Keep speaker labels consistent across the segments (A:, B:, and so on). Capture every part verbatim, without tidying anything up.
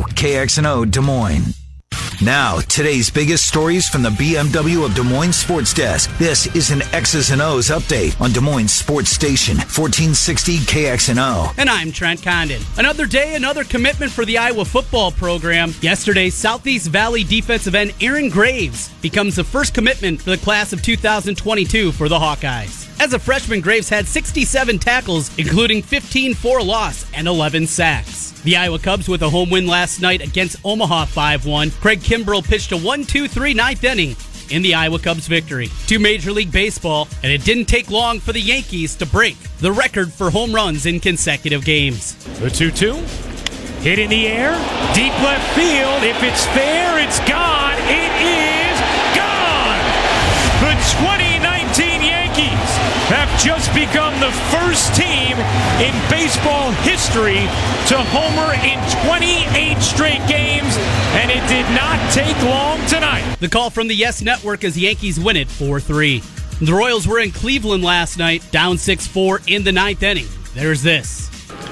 A: two K X N O Des Moines. Now, today's biggest stories from the B M W of Des Moines Sports Desk. This is an X's and O's update on Des Moines Sports Station, fourteen sixty K X N O.
B: And I'm Trent Condon. Another day, another commitment for the Iowa football program. Yesterday, Southeast Valley defensive end Aaron Graves becomes the first commitment for the class of two thousand twenty-two for the Hawkeyes. As a freshman, Graves had sixty-seven tackles, including fifteen for loss and eleven sacks. The Iowa Cubs with a home win last night against Omaha five one. Craig Kimbrell pitched a one two three ninth inning in the Iowa Cubs victory. To Major League Baseball, and it didn't take long for the Yankees to break the record for home runs in consecutive games.
C: The two two. Hit in the air. Deep left field. If it's there, it's gone. It is gone. The twenty nineteen Yankees have just become the first team in baseball history to homer in twenty-eight straight games, and it did not take long tonight.
B: The call from the Yes Network as the Yankees win it four three. The Royals were in Cleveland last night, down six four in the ninth inning. There's this.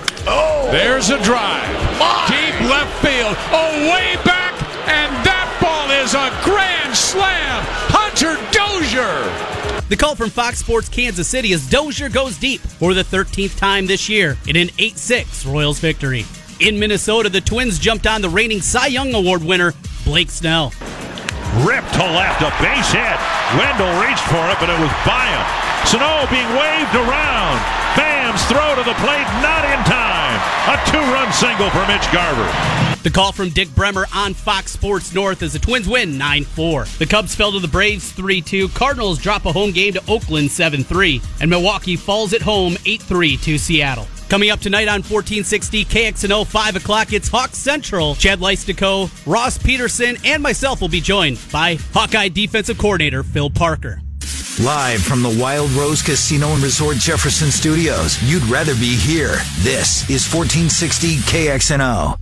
D: Oh! There's a drive. My. Deep left field. Oh, way back, and that ball is a grand slam. Hunter Dozier.
B: The call from Fox Sports Kansas City as Dozier goes deep for the thirteenth time this year in an eight six Royals victory. In Minnesota, the Twins jumped on the reigning Cy Young Award winner, Blake Snell.
E: Ripped to left, a base hit. Wendell reached for it, but it was by him. Sano being waved around. Phams throw to the plate, not in time. A two-run single for Mitch Garver.
B: The call from Dick Bremer on Fox Sports North as the Twins win nine four. The Cubs fell to the Braves three two. Cardinals drop a home game to Oakland seven three. And Milwaukee falls at home eight three to Seattle. Coming up tonight on fourteen sixty K X N O, five o'clock, it's Hawks Central. Chad Leistikow, Ross Peterson, and myself will be joined by Hawkeye defensive coordinator Phil Parker.
A: Live from the Wild Rose Casino and Resort Jefferson Studios. You'd rather be here. This is fourteen sixty K X N O.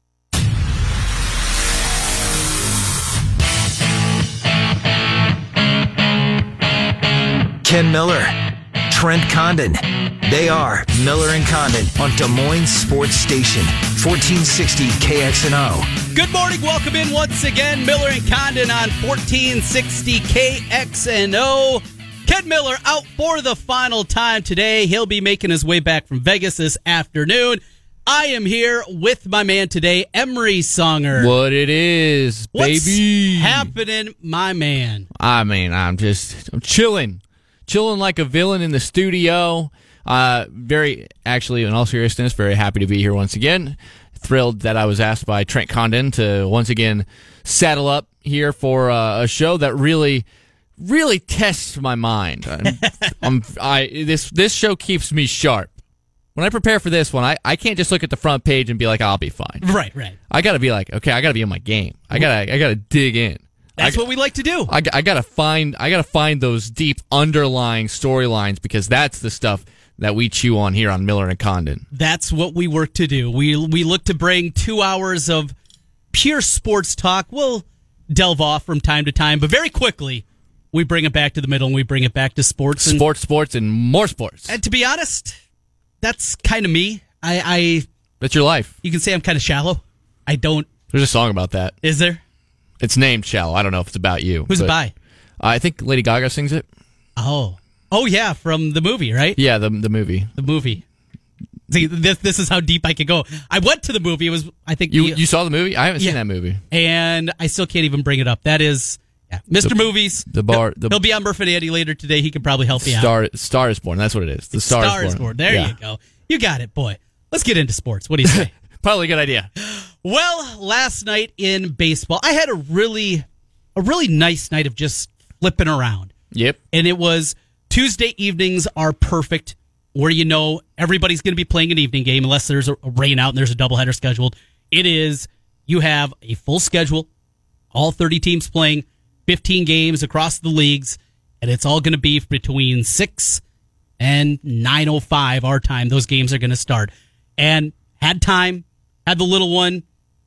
A: Ken Miller, Trent Condon. They are Miller and Condon on Des Moines Sports Station, fourteen sixty K X N O.
B: Good morning. Welcome in once again. Miller and Condon on fourteen sixty K X N O. Ken Miller out for the final time today. He'll be making his way back from Vegas this afternoon. I am here with my man today, Emery Songer.
F: What it is, baby.
B: What's happening, my man?
F: I mean, I'm just I'm chilling. Chilling like a villain in the studio. Uh, very, actually, in all seriousness, very happy to be here once again. Thrilled that I was asked by Trent Condon to once again saddle up here for uh, a show that really, really tests my mind. I'm, I'm, I this this show keeps me sharp. When I prepare for this one, I, I can't just look at the front page and be like, I'll be fine.
B: Right, right.
F: I got to be like, okay, I got to be in my game. I gotta I gotta dig in.
B: That's
F: I,
B: what we like to do.
F: I, I gotta find I gotta find those deep underlying storylines because that's the stuff that we chew on here on Miller and Condon.
B: That's what we work to do. We we look to bring two hours of pure sports talk. We'll delve off from time to time, but very quickly we bring it back to the middle and we bring it back to sports. And,
F: sports, sports, and more sports.
B: And to be honest, that's kind of me. I, I
F: that's your life.
B: You can say I'm kind of shallow. I don't.
F: There's a song about that.
B: Is there?
F: It's named Shallow. I don't know if it's about you.
B: Who's it by?
F: I think Lady Gaga sings it.
B: Oh. Oh, yeah, from the movie, right?
F: Yeah, the the movie.
B: The movie. See, this this is how deep I could go. I went to the movie. It was, I think...
F: You
B: the,
F: you saw the movie? I haven't
B: yeah.
F: seen that movie.
B: And I still can't even bring it up. That is... Yeah, Mister
F: The,
B: Movies.
F: The bar.
B: He'll,
F: The,
B: he'll be on Murph and Andy later today. He can probably help me
F: Star,
B: out.
F: Star is Born. That's what it is. The Star,
B: Star is Born. There yeah. you go. You got it, boy. Let's get into sports. What do you say?
F: Probably a good idea.
B: Well, last night in baseball, I had a really, a really nice night of just flipping around.
F: Yep.
B: And it was Tuesday evenings are perfect, where you know everybody's going to be playing an evening game unless there's a rain out and there's a doubleheader scheduled. It is, you have a full schedule, all thirty teams playing, fifteen games across the leagues, and it's all going to be between six and nine oh five our time. Those games are going to start. And had time, had the little one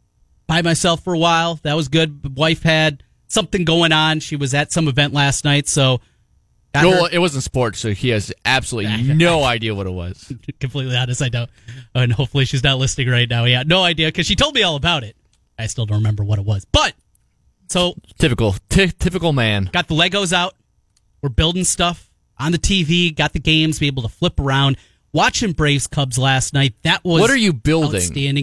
B: by myself for a while. That was good. Wife had something going on. She was at some event last night, so...
F: No, it wasn't sports, so he has absolutely no idea what it was.
B: Completely honest, I don't. And hopefully she's not listening right now. Yeah, no idea, because she told me all about it. I still don't remember what it was. But, so.
F: Typical. T- typical man.
B: Got the Legos out. We're building stuff on the T V. Got the games, be able to flip around. Watching Braves Cubs last night. That was
F: What are you building?
B: Outstanding.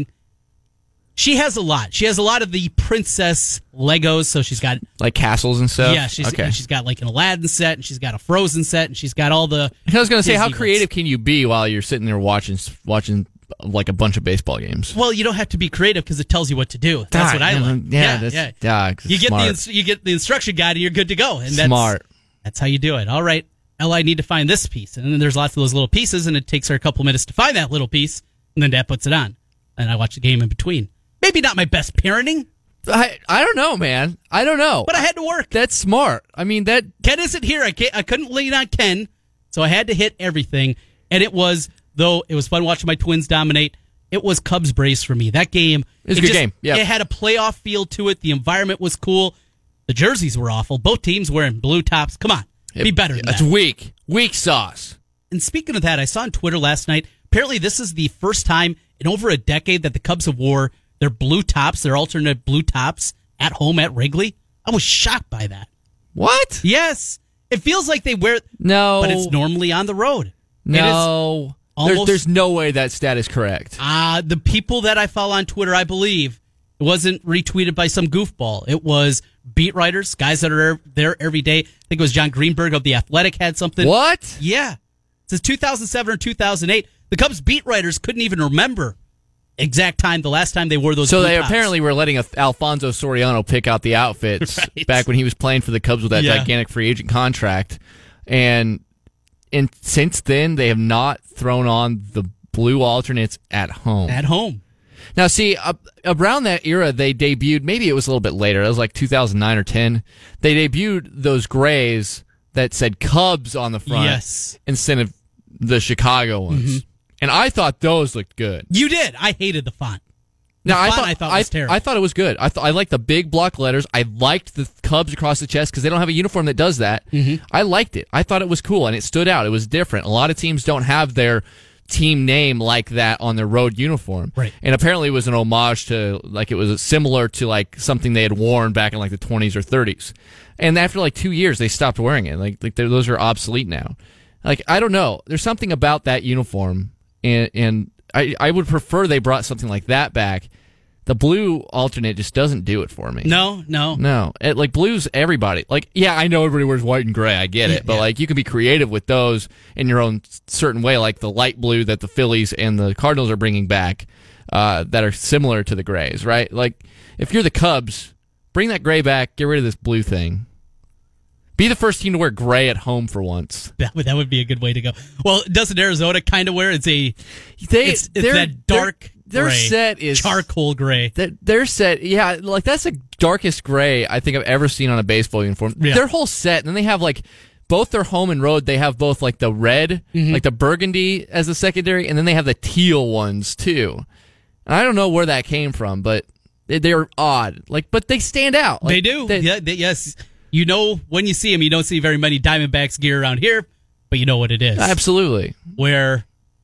B: She has a lot. She has a lot of the princess Legos. So she's got.
F: Like castles and stuff?
B: Yeah, she's,
F: okay.
B: and she's got like an Aladdin set, and she's got a Frozen set, and she's got all the.
F: I was going to say, how
B: Disney
F: creative
B: ones.
F: can you be while you're sitting there watching watching like a bunch of baseball games?
B: Well, you don't have to be creative because it tells you what to do. That's
F: Ah,
B: what I
F: yeah,
B: like.
F: yeah,
B: Yeah,
F: that's-
B: yeah.
F: yeah, 'cause
B: You
F: it's
B: get
F: smart.
B: the ins- you get the instruction guide, and you're good to go. And that's,
F: Smart.
B: That's how you do it. All right, Ella, I need to find this piece, and then there's lots of those little pieces, and it takes her a couple minutes to find that little piece, and then Dad puts it on, and I watch the game in between. Maybe not my best parenting,
F: I I don't know, man. I don't know.
B: but I had to work.
F: That's smart. I mean, that
B: Ken isn't here. I can't, I couldn't lean on Ken, so I had to hit everything. And it was, though it was fun watching my Twins dominate, it was Cubs Braves for me. That game,
F: It was a good game, yeah.
B: It had a playoff feel to it. The environment was cool. The jerseys were awful. Both teams wearing blue tops. Come on, be better than
F: That's
B: that.
F: weak. Weak sauce.
B: And speaking of that, I saw on Twitter last night, apparently this is the first time in over a decade that the Cubs have wore their blue tops, their alternate blue tops, at home at Wrigley. I was shocked by that.
F: What?
B: Yes. It feels like they wear
F: No.
B: but it's normally on the road. It is
F: No. There's,
B: almost-
F: there's no way that stat is correct.
B: Uh, the people that I follow on Twitter, I believe, it wasn't retweeted by some goofball. It was beat writers, guys that are there every day. I think it was John Greenberg of The Athletic had something.
F: What?
B: Yeah. It says two thousand seven or two thousand eight. The Cubs beat writers couldn't even remember exact time, the last time they wore those
F: So
B: blue
F: they
B: tops.
F: apparently were letting Alfonso Soriano pick out the outfits
B: Right.
F: back when he was playing for the Cubs with that
B: Yeah.
F: gigantic free agent contract. And and since then, they have not thrown on the blue alternates at home.
B: At home.
F: Now, see, uh, around that era, they debuted, maybe it was a little bit later, it was like two thousand nine or ten. They debuted those grays that said Cubs on the front
B: Yes.
F: instead of the Chicago ones. And I thought those looked good.
B: You did. I hated the font. The
F: Now, I
B: font
F: thought,
B: I thought was terrible.
F: I thought it was good. I, th- I liked the big block letters. I liked the Cubs across the chest because they don't have a uniform that does that. Mm-hmm. I liked it. I thought it was cool, and it stood out. It was different. A lot of teams don't have their team name like that on their road uniform.
B: Right.
F: And apparently it was an homage to, like, it was similar to, like, something they had worn back in, like, the twenties or thirties. And after, like, two years, they stopped wearing it. Like, like those are obsolete now. Like, I don't know. There's something about that uniform, and, and I, I would prefer they brought something like that back. The blue alternate just doesn't do it for me.
B: No, no.
F: No. It, like, blue's everybody. Like, yeah, I know everybody wears white and gray. I get it. But,
B: Yeah.
F: like, you can be creative with those in your own certain way, like the light blue that the Phillies and the Cardinals are bringing back uh, that are similar to the grays, right? Like, if you're the Cubs, bring that gray back, get rid of this blue thing. Be the first team to wear gray at home for once.
B: That would, that would be a good way to go. Well, doesn't Arizona kind of wear? It's a
F: They,
B: it's, it's
F: their-
B: that dark
F: Their, their
B: gray,
F: set is
B: charcoal gray.
F: Their, their set, yeah, like that's the darkest gray I think I've ever seen on a baseball uniform.
B: Yeah.
F: Their whole set, and then they have like both their home and road. They have both like the red,
B: Mm-hmm.
F: like the burgundy as the secondary, and then they have the teal ones too. And I don't know where that came from, but they, they're odd. Like, but they stand out. Like,
B: they do.
F: they-
B: yeah, they, yes. You know when you see them, you don't see very many Diamondbacks gear around here, but you know what it is.
F: Absolutely.
B: Where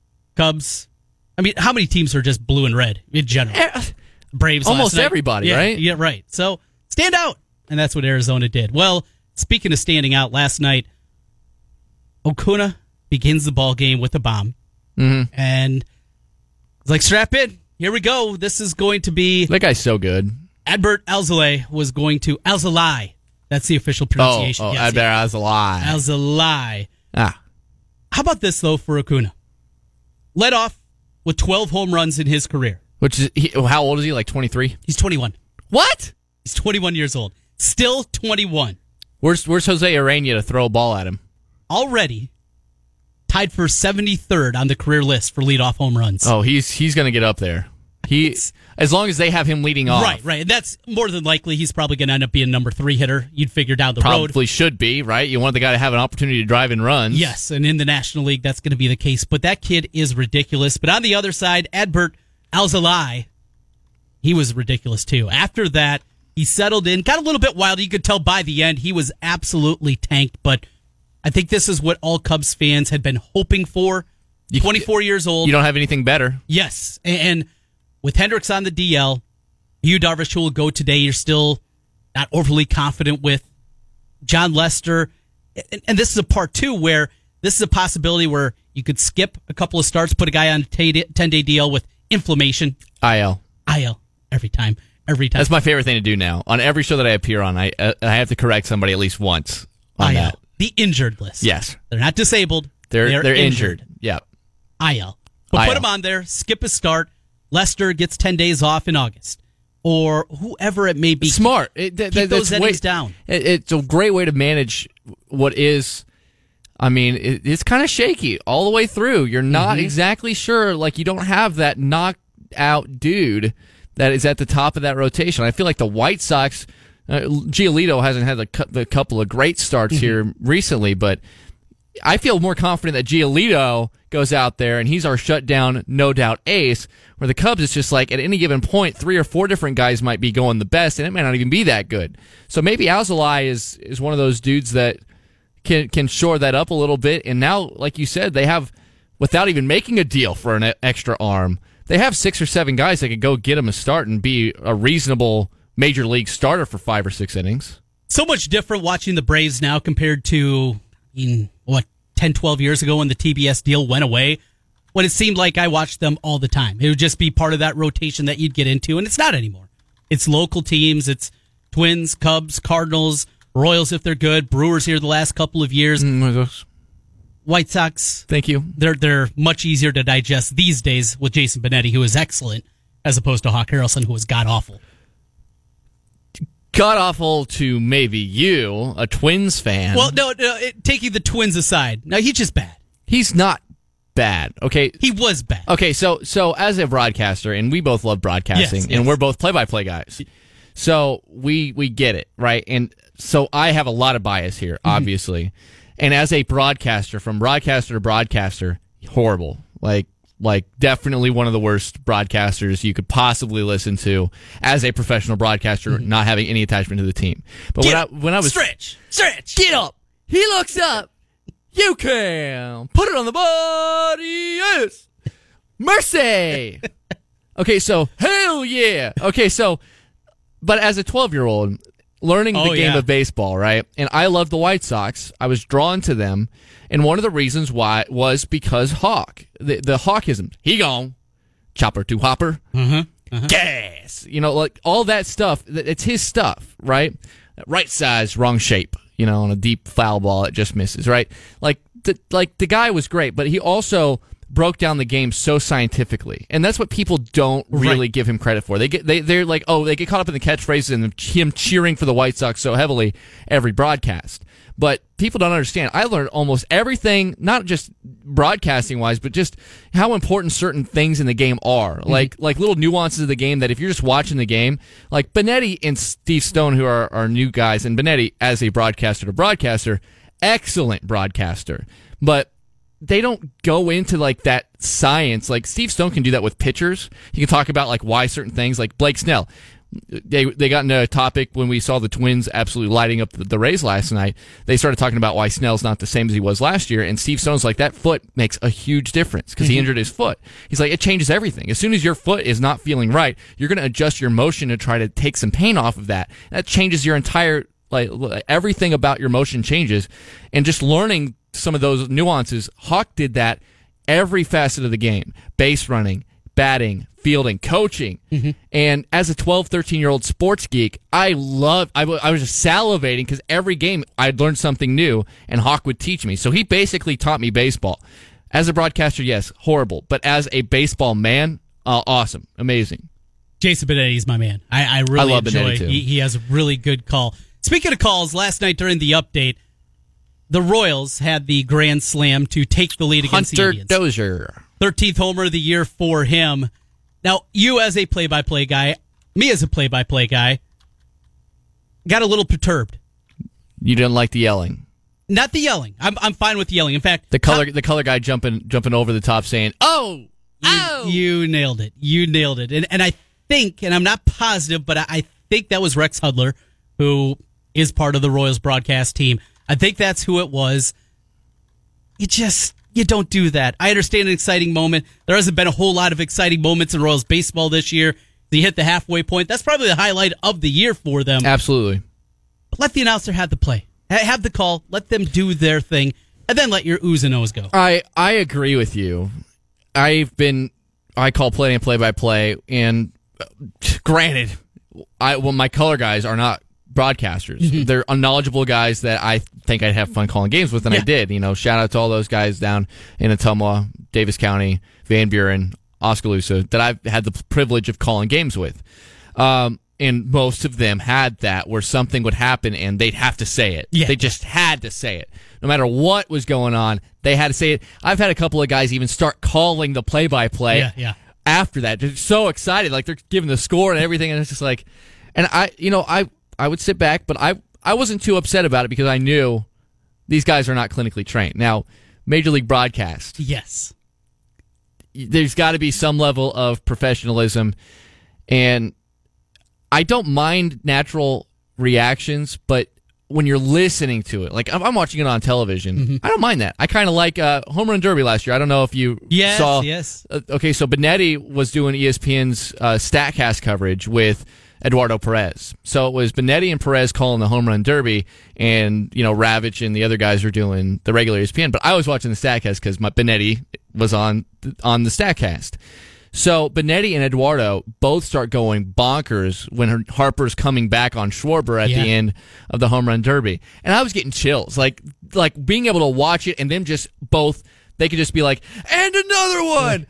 B: Cubs, I mean, how many teams are just blue and red in general?
F: Eh,
B: Braves,
F: almost
B: last night.
F: everybody,
B: Yeah,
F: right?
B: Yeah, right. So stand out, and that's what Arizona did. Well, speaking of standing out, last night, Acuna begins the ball game with a bomb,
F: Mhm.
B: and it's like, strap in. Here we go. This is going to be
F: That guy's so good.
B: Adbert Alzolay was going to Alzolay. That's the official
F: Oh,
B: pronunciation.
F: oh
B: Yes,
F: I bet I was a lie.
B: Alzolay.
F: Ah,
B: How about this though for Acuna? Led off with twelve home runs in his career.
F: which is he, how old is he? Like twenty-three?
B: He's twenty-one.
F: What?
B: He's twenty-one years old. Still twenty-one.
F: Where's Where's Jose Urena to throw a ball at him?
B: Already tied for seventy-third on the career list for leadoff home runs.
F: Oh, he's he's going to get up there. He as long as they have him leading off.
B: Right, right. And that's more than likely he's probably going to end up being number three hitter. You'd figure down the road.
F: Probably should be, right? You want the guy to have an opportunity to drive and run.
B: Yes, and in the National League, that's going to be the case. But that kid is ridiculous. But on the other side, Adbert Alzolay, he was ridiculous too. After that, he settled in, got a little bit wild. You could tell by the end he was absolutely tanked. But I think this is what all Cubs fans had been hoping for.
F: You-
B: twenty-four years old.
F: You don't have anything better.
B: Yes, and with Hendricks on the D L, Yu Darvish, who will go today, you're still not overly confident with. John Lester, and, and this is a part two where this is a possibility where you could skip a couple of starts, put a guy on a ten-day D L with inflammation.
F: I L.
B: I L. Every time. Every time.
F: That's my favorite thing to do now. On every show that I appear on, I uh, I have to correct somebody at least once on
B: I L.
F: that.
B: The injured list.
F: Yes.
B: They're not disabled.
F: They're
B: they're,
F: they're
B: injured.
F: injured. Yeah.
B: I L. But
F: I L.
B: put him on there, skip a start. Lester gets ten days off in August. Or whoever it may be.
F: Smart. It, th-
B: keep
F: th-
B: those innings
F: way,
B: down.
F: It, it's a great way to manage what is, I mean, it, it's kind of shaky all the way through. You're not
B: Mm-hmm.
F: exactly sure. Like, you don't have that knocked-out dude that is at the top of that rotation. I feel like the White Sox, uh, Giolito hasn't had a, cu- the couple of great starts
B: Mm-hmm.
F: here recently, but I feel more confident that Giolito goes out there and he's our shutdown, no doubt ace, where the Cubs, it's just like at any given point, three or four different guys might be going the best, and it may not even be that good. So maybe Alzolay is, is one of those dudes that can can shore that up a little bit. And now, like you said, they have, without even making a deal for an extra arm, they have six or seven guys that could go get him a start and be a reasonable major league starter for five or six innings.
B: So much different watching the Braves now compared to, in what, ten, twelve years ago when the T B S deal went away, when it seemed like I watched them all the time. It would just be part of that rotation that you'd get into, and it's not anymore. It's local teams. It's Twins, Cubs, Cardinals, Royals if they're good, Brewers here the last couple of years.
F: Mm,
B: White Sox.
F: Thank you.
B: They're they're much easier to digest these days with Jason Benetti, who is excellent, as opposed to Hawk Harrelson, who was god-awful.
F: God-awful to maybe you, a Twins fan.
B: Well, no, no it, taking the Twins aside, no, he's just bad.
F: He's not bad, okay?
B: He was bad.
F: Okay, so so as a broadcaster, and we both love broadcasting,
B: Yes,
F: and
B: yes.
F: we're both play-by-play guys, so we we get it, right? And so I have a lot of bias here, obviously. And as a broadcaster, from broadcaster to broadcaster, horrible. Like, like definitely one of the worst broadcasters you could possibly listen to as a professional broadcaster, not having any attachment to the team. But
B: Get
F: when I
B: up,
F: when I was
B: stretch, stretch,
F: get up, he looks up. You can put it on the body. Yes, mercy. Okay, so hell yeah. Okay, so but as a twelve-year-old, learning
B: Oh,
F: the game
B: yeah.
F: of baseball, right? And I love the White Sox. I was drawn to them, and one of the reasons why was because Hawk, the the Hawkism. He gone, chopper to hopper,
B: Uh-huh.
F: gas. You know, like all that stuff. th- It's his stuff, right? Right size, wrong shape. You know, on a deep foul ball, it just misses, right? Like the like the guy was great, but he also broke down the game so scientifically, and that's what people don't really
B: Right.
F: give him credit for. They get they they're like, oh, they get caught up in the catchphrases and him cheering for the White Sox so heavily every broadcast. But people don't understand. I learned almost everything, not just broadcasting wise, but just how important certain things in the game are.
B: Mm-hmm.
F: Like like little nuances of the game that if you're just watching the game, like Benetti and Steve Stone, who are, are new guys, and Benetti as a broadcaster to broadcaster, excellent broadcaster. But they don't go into like that science. Like Steve Stone can do that with pitchers. He can talk about like why certain things, like Blake Snell. They they got into a topic when we saw the Twins absolutely lighting up the, the Rays last night. They started talking about why Snell's not the same as he was last year, and Steve Stone's like, that foot makes a huge difference because he injured his foot. He's like, it changes everything. As soon as your foot is not feeling right, you're going to adjust your motion to try to take some pain off of that. That changes your entire, like, everything about your motion changes. And just learning some of those nuances, Hawk did that every facet of the game. Base running, batting, fielding, coaching. Mm-hmm. And as a twelve, thirteen-year-old sports geek, I loved, I, w- I was just salivating because every game I'd learn something new, and Hawk would teach me. So he basically taught me baseball. As a broadcaster, yes, horrible. But as a baseball man, uh, awesome, amazing.
B: Jason Benetti is my man. I, I really
F: I love
B: enjoy.
F: Benetti, too.
B: He, he has a really good call. Speaking of calls, last night during the update, the Royals had the grand slam to take the lead against
F: Hunter
B: the Indians.
F: Dozier.
B: thirteenth homer of the year for him. Now, you as a play-by-play guy, me as a play-by-play guy, got a little perturbed.
F: You didn't like the yelling.
B: Not the yelling. I'm I'm fine with the yelling. In fact,
F: The color the color guy jumping jumping over the top saying, "Oh, oh."
B: You, you nailed it. You nailed it. And and I think, and I'm not positive, but I, I think that was Rex Hudler, who is part of the Royals broadcast team. I think that's who it was. You just, you don't do that. I understand an exciting moment. There hasn't been a whole lot of exciting moments in Royals baseball this year. So you hit the halfway point. That's probably the highlight of the year for them.
F: Absolutely.
B: But let the announcer have the play. Have the call. Let them do their thing. And then let your oohs and ohs go.
F: I, I agree with you. I've been, I call play and play by play, and uh, granted, I well, my color guys are not broadcasters. Mm-hmm. They're unknowledgeable guys that I think I'd have fun calling games with, and yeah. I did. You know, shout out to all those guys down in Ottumwa, Davis County, Van Buren, Oskaloosa, that I've had the privilege of calling games with. Um, and most of them had that where something would happen and they'd have to say it. Yeah. They just had to say it. No matter what was going on, they had to say it. I've had a couple of guys even start calling the play-by-play
B: yeah, yeah.
F: after that. They're so excited. Like, they're giving the score and everything, and it's just like... And I, you know, I, I would sit back, but I, I wasn't too upset about it because I knew these guys are not clinically trained. Now, Major League Broadcast.
B: Yes.
F: There's got to be some level of professionalism, and I don't mind natural reactions, but when you're listening to it, like I'm watching it on television, mm-hmm. I don't mind that. I kind of like uh, Home Run Derby last year. I don't know if you
B: yes,
F: saw.
B: Yes,
F: uh, okay, so Benetti was doing E S P N's uh, StatCast coverage with Eduardo Perez. So it was Benetti and Perez calling the Home Run Derby, and, you know, Ravitch and the other guys were doing the regular E S P N. But I was watching the StatCast because my Benetti was on on the StatCast. So Benetti and Eduardo both start going bonkers when Harper's coming back on Schwarber at
B: yeah.
F: the end of the Home Run Derby. And I was getting chills. Like, like being able to watch it and them just both, they could just be like, and another one!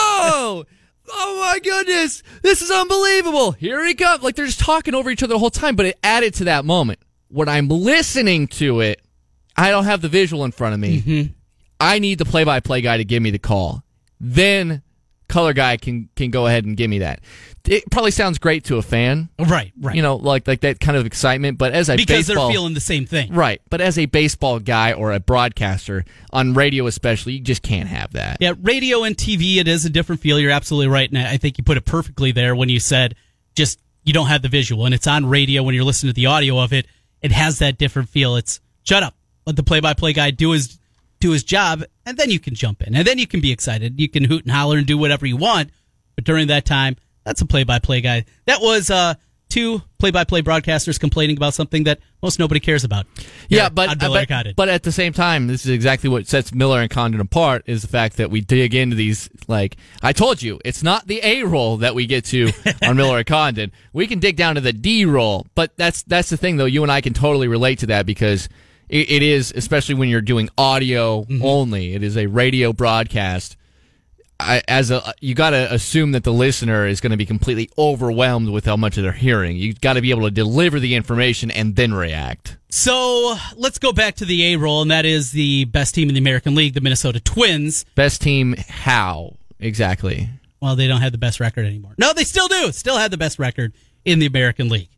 F: Oh! Oh my goodness! This is unbelievable! Here he comes! Like, they're just talking over each other the whole time, but it added to that moment. When I'm listening to it, I don't have the visual in front of me.
B: Mm-hmm.
F: I need the play-by-play guy to give me the call. Then color guy can can go ahead and give me that. It probably sounds great to a fan.
B: Right, right.
F: You know, like like that kind of excitement, but as a
B: because
F: baseball,
B: they're feeling the same thing.
F: Right, but as a baseball guy or a broadcaster, on radio especially, you just can't have that.
B: Yeah, radio and T V, it is a different feel. You're absolutely right, and I think you put it perfectly there when you said just you don't have the visual, and it's on radio when you're listening to the audio of it. It has that different feel. It's shut up, let the play-by-play guy do his do his job, and then you can jump in, and then you can be excited. You can hoot and holler and do whatever you want, but during that time, that's a play-by-play guy. That was uh, two play-by-play broadcasters complaining about something that most nobody cares about.
F: Yeah,
B: Here,
F: but, but but at the same time, this is exactly what sets Miller and Condon apart, is the fact that we dig into these, like, I told you, it's not the A roll that we get to on Miller and Condon. We can dig down to the D roll, but that's that's the thing, though. You and I can totally relate to that because it, it is, especially when you're doing audio mm-hmm. only, it is a radio broadcast. I, as a, you got to assume that the listener is going to be completely overwhelmed with how much they're hearing. You got to be able to deliver the information and then react.
B: So let's go back to the A roll, and that is the best team in the American League, the Minnesota Twins.
F: Best team? How exactly?
B: Well, they don't have the best record anymore. No, they still do. Still have the best record in the American League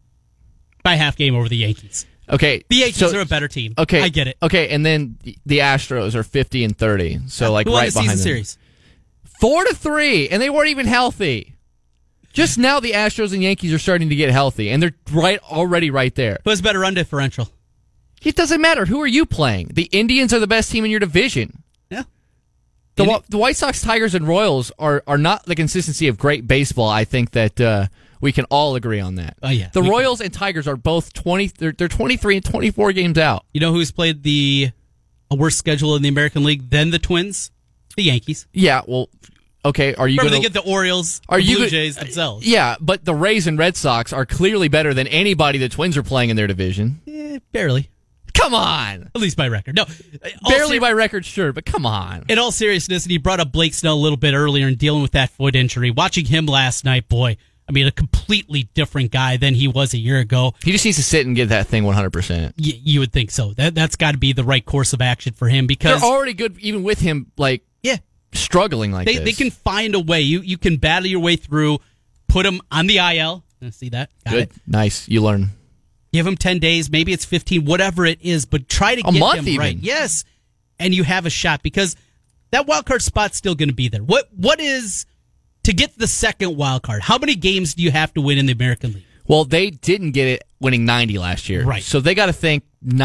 B: by half game over the Yankees.
F: Okay,
B: the Yankees
F: so,
B: are a better team.
F: Okay,
B: I get it.
F: Okay, and then the Astros are fifty and thirty. So like
B: Who won
F: right
B: the
F: behind
B: season
F: them.
B: Series?
F: Four to three, and they weren't even healthy. Just now, the Astros and Yankees are starting to get healthy, and they're right already right there.
B: Who has better run differential?
F: It doesn't matter. Who are you playing? The Indians are the best team in your division.
B: Yeah.
F: The Indi- the White Sox, Tigers, and Royals are are not the consistency of great baseball. I think that uh, we can all agree on that.
B: Oh yeah.
F: The Royals can. and Tigers are both twenty. They're, they're twenty-three and twenty-four games out.
B: You know who's played the a worse schedule in the American League than the Twins? The Yankees.
F: Yeah. Well. Okay, are you
B: Remember
F: going
B: to get the Orioles,
F: are
B: the
F: you
B: Blue
F: go-
B: Jays themselves?
F: Yeah, but the Rays and Red Sox are clearly better than anybody the Twins are playing in their division.
B: Eh, barely.
F: Come on.
B: At least by record. No,
F: barely
B: ser-
F: by record, sure, but come on.
B: In all seriousness, and he brought up Blake Snell a little bit earlier in dealing with that foot injury. Watching him last night, boy, I mean, a completely different guy than he was a year ago.
F: He just needs to sit and get that thing one hundred percent.
B: Y- you would think so. That that's got to be the right course of action for him because
F: they're already good, even with him. Like,
B: yeah.
F: struggling like
B: they,
F: this.
B: They can find a way. You you can battle your way through, put him on the I L. See that? Got
F: Good.
B: It.
F: Nice. You learn.
B: Give him ten days. Maybe it's fifteen, whatever it is, but try to
F: a
B: get
F: month
B: him
F: even.
B: right. Yes. And you have a shot because that wild card spot's still going to be there. What What is, to get the second wild card, how many games do you have to win in the American League?
F: Well, they didn't get it winning ninety last year.
B: Right.
F: So they got to think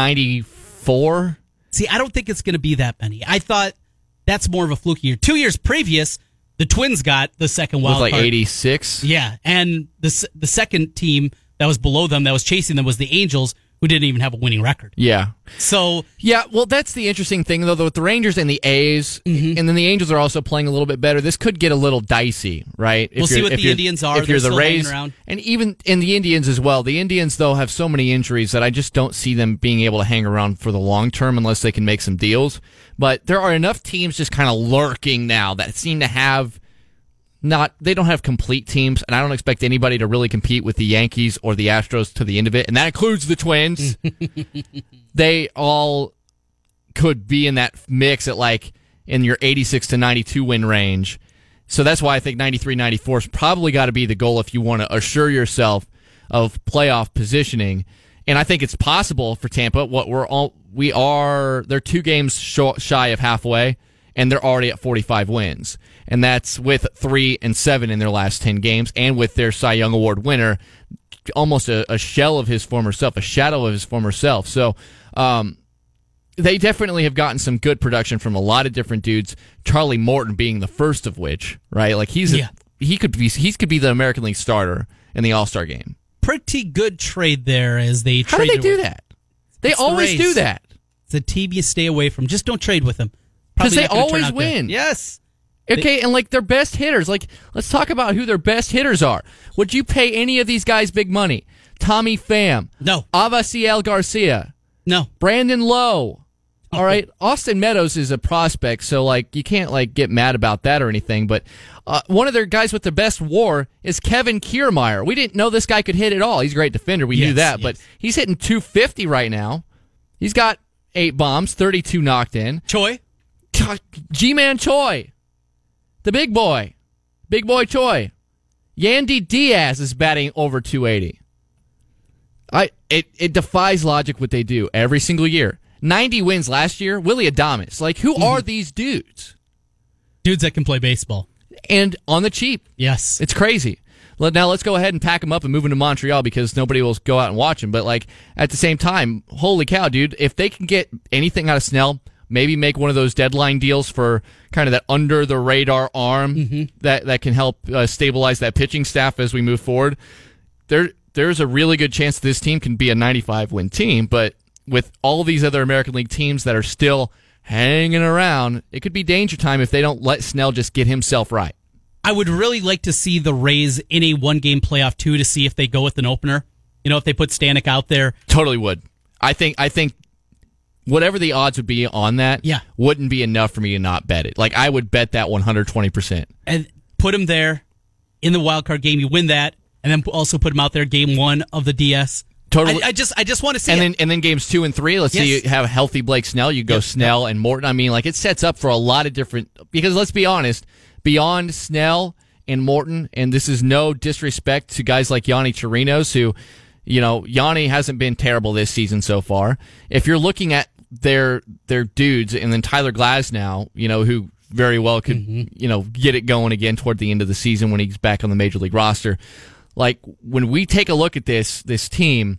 F: ninety-four.
B: See, I don't think it's going to be that many. I thought that's more of a fluky year. Two years previous, The Twins got the second wild
F: With like
B: card.
F: eighty-six.
B: Yeah, and the the second team that was below them, that was chasing them, was the Angels, who didn't even have a winning record.
F: Yeah.
B: So
F: Yeah, well, that's the interesting thing, though, with the Rangers and the A's,
B: Mm-hmm.
F: and then the Angels are also playing a little bit better. This could get a little dicey, right? If
B: We'll see
F: you're-
B: what
F: if
B: the
F: you're-
B: Indians are.
F: If you're
B: They're
F: the
B: still hanging
F: Rays,
B: around.
F: and even in the Indians as well. The Indians, though, have so many injuries that I just don't see them being able to hang around for the long term unless they can make some deals. But there are enough teams just kind of lurking now that seem to have not, they don't have complete teams, and I don't expect anybody to really compete with the Yankees or the Astros to the end of it, and that includes the Twins. They all could be in that mix at like in your eighty-six to ninety-two win range. So that's why I think ninety-three ninety-four has probably got to be the goal if you want to assure yourself of playoff positioning. And I think it's possible for Tampa. What we're all we are, they're two games shy of halfway, and they're already at forty-five wins. And that's with three and seven in their last ten games, and with their Cy Young Award winner, almost a, a shell of his former self, a shadow of his former self. So um, they definitely have gotten some good production from a lot of different dudes. Charlie Morton being the first of which, right? Like he's a,
B: Yeah.
F: he could be he could be the American League starter in the All-Star game.
B: pretty good trade there as they
F: How do
B: traded
F: they do
B: with-
F: that? They
B: It's the
F: always
B: Rays.
F: do that.
B: It's a team you stay away from. Just don't trade with them.
F: 'Cause
B: Probably
F: they
B: not gonna turn
F: always
B: out good.
F: win.
B: Yes.
F: Okay, and like their best hitters, like let's talk about who their best hitters are. Would you pay any of these guys big money? Tommy Pham,
B: No.
F: Avasiel Garcia,
B: No.
F: Brandon Lowe. All right, Austin Meadows is a prospect, so like you can't like get mad about that or anything. But uh, one of their guys with the best WAR is Kevin Kiermaier. We didn't know this guy could hit at all. He's a great defender. We
B: Yes,
F: knew that,
B: yes.
F: but he's hitting two fifty right now. He's got eight bombs, thirty-two knocked in.
B: Choi?
F: G-Man Choi, the big boy, big boy Choi. Yandy Diaz is batting over two eighty. I it it defies logic what they do every single year. ninety wins last year. Willie Adames. Like, who are these dudes?
B: Dudes that can play baseball.
F: And on the cheap.
B: Yes.
F: It's crazy. Let- Now let's go ahead and pack them up and move them to Montreal because nobody will go out and watch them. But like at the same time, holy cow, dude! If they can get anything out of Snell, maybe make one of those deadline deals for kind of that under the radar arm
B: Mm-hmm.
F: that that can help uh, stabilize that pitching staff as we move forward. There, there's a really good chance this team can be a ninety-five win team. But with all these other American League teams that are still hanging around, it could be danger time if they don't let Snell just get himself right.
B: I would really like to see the Rays in a one-game playoff, too, to see if they go with an opener. You know, if they put Stanek out there.
F: Totally would. I think I think whatever the odds would be on that
B: Yeah.
F: wouldn't be enough for me to not bet it. Like, I would bet that one hundred twenty percent.
B: And put him there in the wild card game. You win that, and then also put him out there game one of the D S.
F: Totally.
B: I, I just, I just want to see
F: And
B: it.
F: then and then games two and three, let's say
B: Yes.
F: you have healthy Blake Snell, you go
B: Yep.
F: Snell and Morton. I mean, like, it sets up for a lot of different, because let's be honest, beyond Snell and Morton, and this is no disrespect to guys like Yanni Chirinos, who, you know, Yanni hasn't been terrible this season so far. If you're looking at their their dudes, and then Tyler Glasnow, you know, who very well could,
B: Mm-hmm.
F: you know, get it going again toward the end of the season when he's back on the Major League roster. Like, when we take a look at this this team,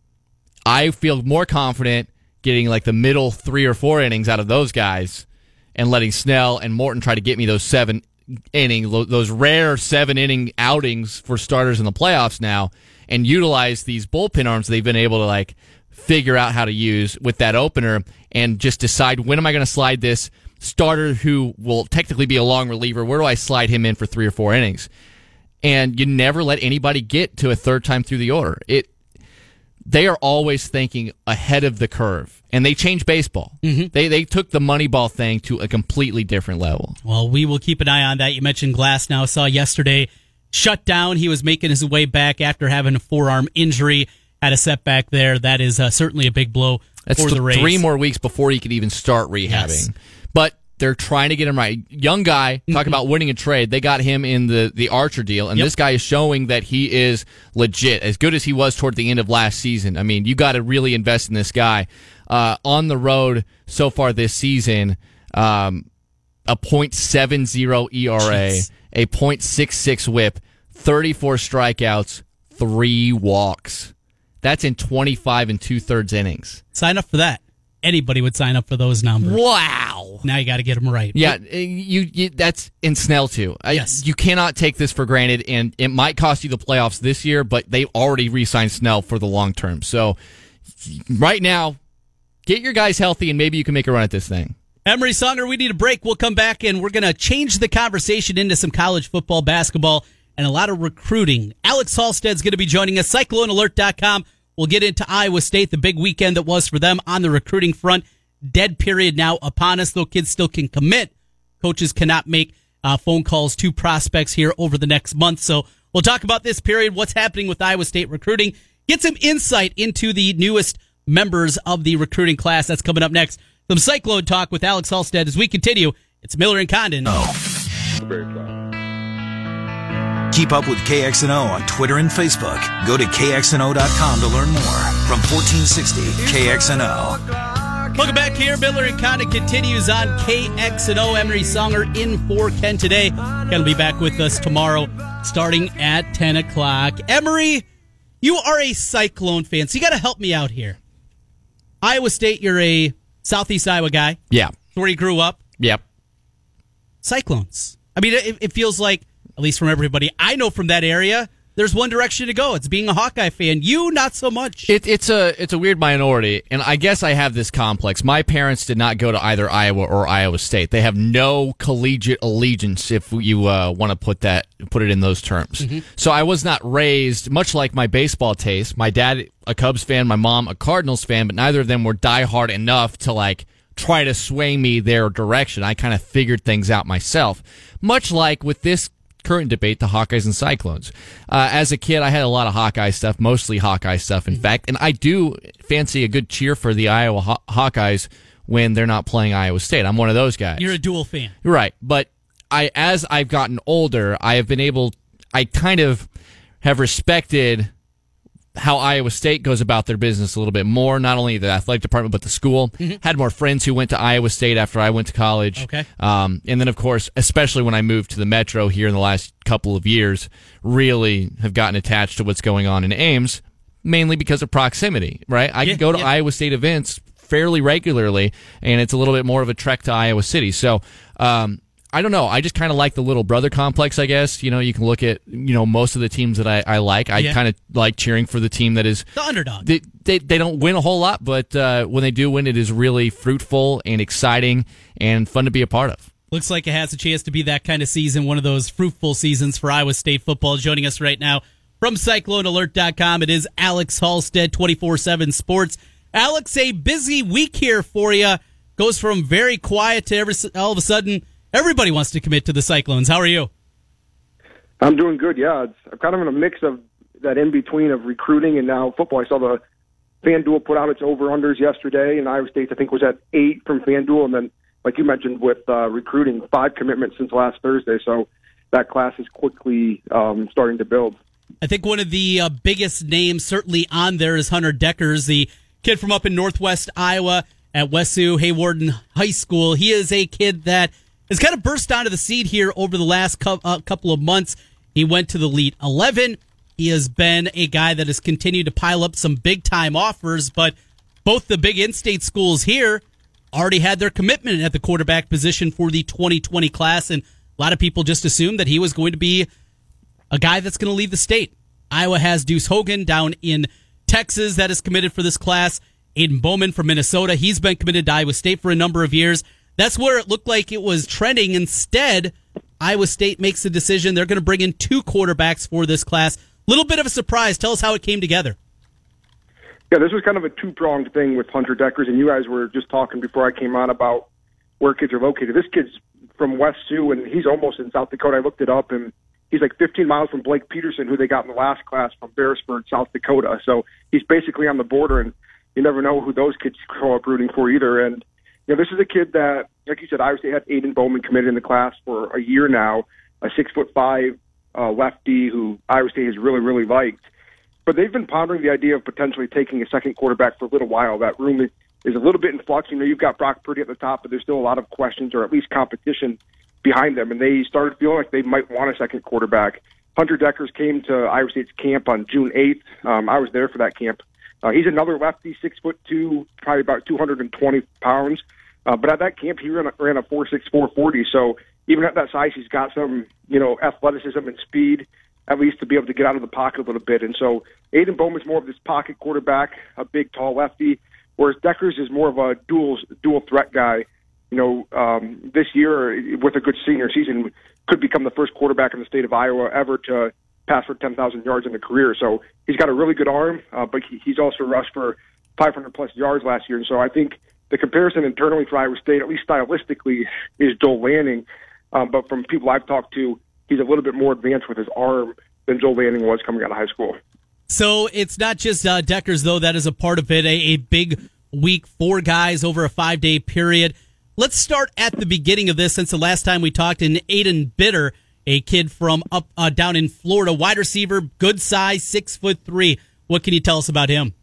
F: I feel more confident getting like the middle three or four innings out of those guys and letting Snell and Morton try to get me those seven inning, those rare seven inning outings for starters in the playoffs now, and utilize these bullpen arms they've been able to like figure out how to use with that opener and just decide, when am I going to slide this starter who will technically be a long reliever? Where do I slide him in for three or four innings? And you never let anybody get to a third time through the order. It They are always thinking ahead of the curve, and they changed baseball. Mm-hmm. They they took the Moneyball thing to a completely different level.
B: Well, we will keep an eye on that. You mentioned Glass now. I saw yesterday shut down. He was making his way back after having a forearm injury. Had a setback there. That is uh, certainly a big blow
F: That's
B: for
F: th-
B: the Rays.
F: three more weeks before he could even start rehabbing.
B: Yes.
F: But they're trying to get him right. Young guy, talk about winning a trade. They got him in the, the Archer deal, and
B: Yep.
F: this guy is showing that he is legit, as good as he was toward the end of last season. I mean, you got to really invest in this guy. Uh, on the road so far this season, um, a point seven oh E R A,
B: Jeez.
F: a point six six whip, thirty-four strikeouts, three walks. That's in twenty-five and two-thirds innings.
B: Sign up for that. anybody would sign up for those numbers.
F: Wow.
B: Now you got to get them right.
F: Yeah, you, you that's in Snell too.
B: Yes.
F: I, you cannot take this for granted, and it might cost you the playoffs this year, but they already re-signed Snell for the long term. So right now, get your guys healthy, and maybe you can make a run at this thing.
B: Emery Songer, we need a break. We'll come back, and we're going to change the conversation into some college football, basketball, and a lot of recruiting. Alex Halstead's going to be joining us, Cyclone Alert dot com. We'll get into Iowa State, the big weekend that was for them on the recruiting front. Dead period now upon us, though kids still can commit. Coaches cannot make uh, phone calls to prospects here over the next month. So we'll talk about this period, what's happening with Iowa State recruiting, get some insight into the newest members of the recruiting class. That's coming up next. Some Cyclone talk with Alex Halstead as we continue. It's Miller and Condon.
A: Oh.
G: Very proud.
A: Keep up with K X N O on Twitter and Facebook. Go to K X N O dot com to learn more. From fourteen sixty K X N O.
B: Welcome back here. Miller and Condon continues on K X N O. Emery Songer in for Ken today. Going to be back with us tomorrow starting at ten o'clock. Emery, you are a Cyclone fan, so you got to help me out here. Iowa State, you're a Southeast Iowa guy.
F: Yeah.
B: Where you grew up.
F: Yep.
B: Cyclones. I mean, it, it feels like, at least from everybody I know from that area, there's one direction to go. It's being a Hawkeye fan. You, not so much.
F: It, it's a it's a weird minority, and I guess I have this complex. My parents did not go to either Iowa or Iowa State. They have no collegiate allegiance, if you uh, want to put that put it in those terms. Mm-hmm. So I was not raised, much like my baseball taste. My dad, a Cubs fan, my mom, a Cardinals fan, but neither of them were diehard enough to like try to sway me their direction. I kind of figured things out myself, much like with this current debate, the Hawkeyes and Cyclones. Uh, as a kid, I had a lot of Hawkeye stuff, mostly Hawkeye stuff, in fact, and I do fancy a good cheer for the Iowa Haw- Hawkeyes when they're not playing Iowa State. I'm one of those guys.
B: You're a dual fan.
F: Right, but I, as I've gotten older, I have been able, I kind of have respected how Iowa State goes about their business a little bit more, not only the athletic department, but the school. Mm-hmm. Had more friends who went to Iowa State after I went to college.
B: Okay.
F: Um, and then, of course, especially when I moved to the Metro here in the last couple of years, really have gotten attached to what's going on in Ames, mainly because of proximity, right? I
B: yeah,
F: can go to
B: yeah.
F: Iowa State events fairly regularly, and it's a little bit more of a trek to Iowa City. So, um, I don't know. I just kind of like the little brother complex, I guess. You know, you can look at, you know, most of the teams that I, I like. I
B: Yeah.
F: kind of like cheering for the team that is
B: The underdog.
F: They, they, they don't win a whole lot, but uh, when they do win, it is really fruitful and exciting and fun to be a part of.
B: Looks like it has a chance to be that kind of season, one of those fruitful seasons for Iowa State football. Joining us right now from Cyclone Alert dot com, it is Alex Halstead, twenty-four seven Sports. Alex, a busy week here for you. Goes from very quiet to every, all of a sudden, everybody wants to commit to the Cyclones. How are you?
G: I'm doing good, yeah. It's, I'm kind of in a mix of that in-between of recruiting and now football. I saw the FanDuel put out its over-unders yesterday, and Iowa State, I think, was at eight from FanDuel. And then, like you mentioned, with uh, recruiting, five commitments since last Thursday. So that class is quickly um, starting to build.
B: I think one of the uh, biggest names certainly on there is Hunter Deckers, the kid from up in northwest Iowa at Wessu Haywarden High School. He is a kid that has kind of burst onto the scene here over the last co- uh, couple of months. He went to the Elite eleven. He has been a guy that has continued to pile up some big-time offers, but both the big in-state schools here already had their commitment at the quarterback position for the twenty twenty class, and a lot of people just assumed that he was going to be a guy that's going to leave the state. Iowa has Deuce Hogan down in Texas that is committed for this class. Aiden Bowman from Minnesota, he's been committed to Iowa State for a number of years. That's where it looked like it was trending. Instead, Iowa State makes the decision they're going to bring in two quarterbacks for this class. Little bit of a surprise. Tell us how it came together.
G: Yeah, this was kind of a two-pronged thing with Hunter Deckers, and you guys were just talking before I came on about where kids are located. This kid's from West Sioux, and he's almost in South Dakota. I looked it up, and he's like fifteen miles from Blake Peterson, who they got in the last class from Beresford, South Dakota. So he's basically on the border, and you never know who those kids grow up rooting for either. And you know, this is a kid that, like you said, Iowa State had Aiden Bowman committed in the class for a year now, a six foot five uh, lefty who Iowa State has really, really liked. But they've been pondering the idea of potentially taking a second quarterback for a little while. That room is a little bit in flux. You know, you've got Brock Purdy at the top, but there's still a lot of questions or at least competition behind them. And they started feeling like they might want a second quarterback. Hunter Deckers came to Iowa State's camp on June eighth. Um, I was there for that camp Uh, he's another lefty, six foot two, probably about two hundred twenty pounds. Uh, but at that camp, he ran a, ran a four six, four forty. So even at that size, he's got some, you know, athleticism and speed, at least to be able to get out of the pocket a little bit. And so Aiden Bowman's more of this pocket quarterback, a big, tall lefty, whereas Deckers is more of a dual dual threat guy. You know, um, this year, with a good senior season, could become the first quarterback in the state of Iowa ever to pass for ten thousand yards in a career. So he's got a really good arm, uh, but he, he's also rushed for five hundred plus yards last year. And so I think the comparison internally for Iowa State, at least stylistically, is Joel Lanning. Um, but from people I've talked to, he's a little bit more advanced with his arm than Joel Lanning was coming out of high school.
B: So it's not just uh, Deckers, though, that is a part of it, a, a big week, four guys over a five-day period. Let's start at the beginning of this, since the last time we talked, in Aiden Bitter, a kid from up uh, down in Florida, wide receiver, good size, six foot three. What can you tell us about him?